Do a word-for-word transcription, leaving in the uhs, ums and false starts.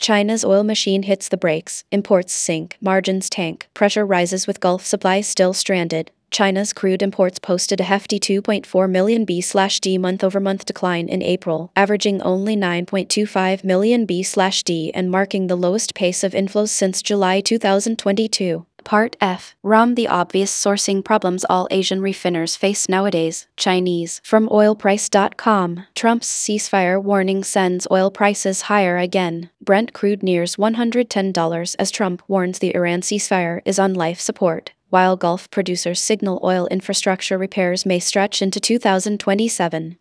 China's oil machine hits the brakes, imports sink, margins tank, pressure rises with Gulf supplies still stranded. China's crude imports posted a hefty two point four million B D month-over-month decline in April, averaging only nine point two five million B D and marking the lowest pace of inflows since July two thousand twenty-two. Part F. Rum. The obvious sourcing problems all Asian refiners face nowadays. Chinese. From oil price dot com. Trump's ceasefire warning sends oil prices higher again. Brent crude nears one hundred ten dollars as Trump warns the Iran ceasefire is on life support, while Gulf producers signal oil infrastructure repairs may stretch into two thousand twenty-seven.